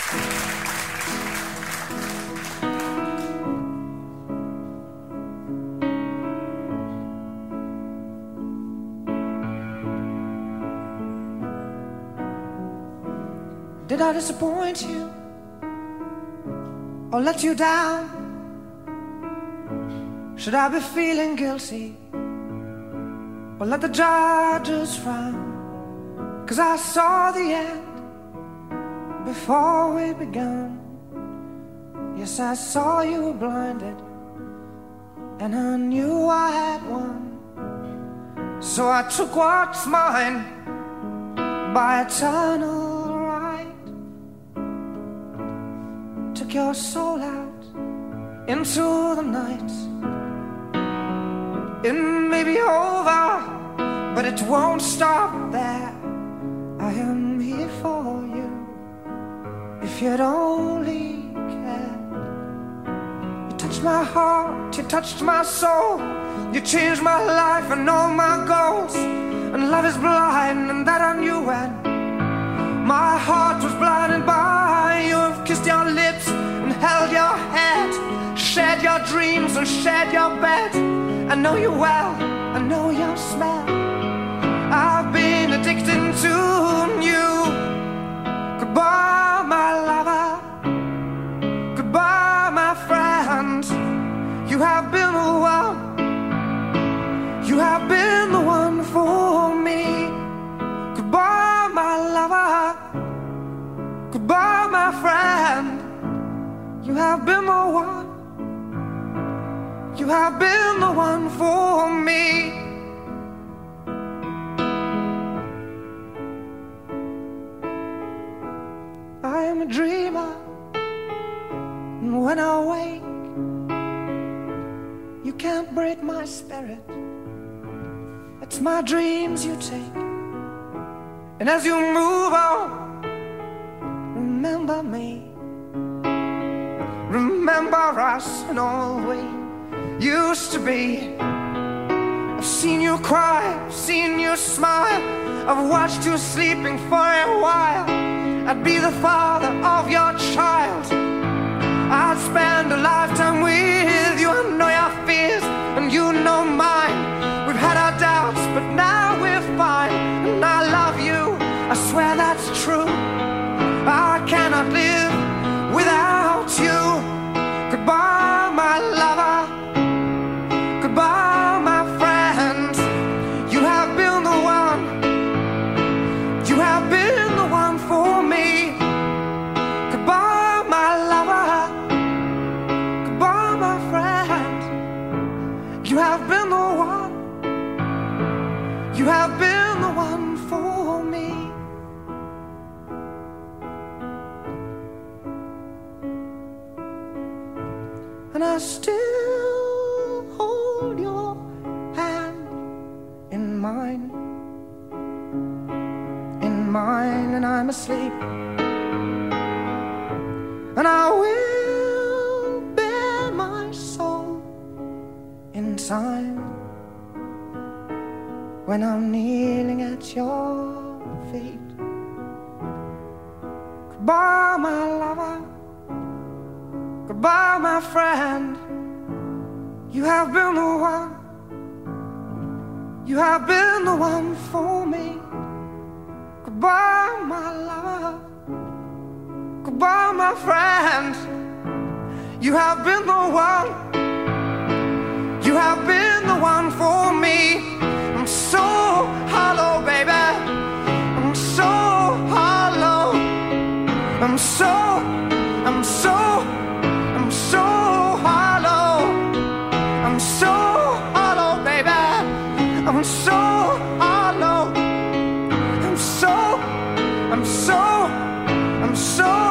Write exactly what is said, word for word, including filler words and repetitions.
Did I disappoint you or let you down? Should I be feeling guilty or let the judges frown? 'Cause I saw the end before we began. Yes, I saw you were blinded and I knew I had won. So I took what's mine by eternal right. Took your soul out into the night. It may be over, but it won't stop there. I am here for you if you'd only care. You touched my heart, you touched my soul. You changed my life and all my goals. And love is blind, and that I knew when my heart was blinded by you. Have kissed your lips and held your head, shared your dreams and shared your bed. I know you well, I know your smell. I've been addicted to you. Goodbye, my lover. Goodbye, my friend. You have been the one. You have been the one for me. Goodbye, my lover. Goodbye, my friend. You have been the one. You have been the one for me. I am a dreamer, and when I wake, you can't break my spirit. It's my dreams you take. And as you move on, remember me. Remember us and all we used to be. I've seen you cry, I've seen you smile. I've watched you sleeping for a while. I'd be the father of your child. I'd spend a lifetime with you. I know your fears and you know mine. We've had our doubts, but now we're fine. And I love you, I swear that's true. I cannot live without you. Goodbye, my lover. Goodbye, my friend. You have been the one. You have been the one for me. Goodbye, my lover. Goodbye, my friend. You have been the one. You have been the one for me. And I still hold your hand in mine, in mine, and I'm asleep. And I will bear my soul in time when I'm kneeling at your feet. Goodbye, my lover. Goodbye, my friend. You have been the one. You have been the one for me. Goodbye, my lover. Goodbye, my friend. You have been the one. You have been the one for me. I'm so hollow, baby. I'm so hollow. I'm so, I'm so, I'm so hollow. I'm so hollow, baby. I'm so hollow. I'm so, I'm so, I'm so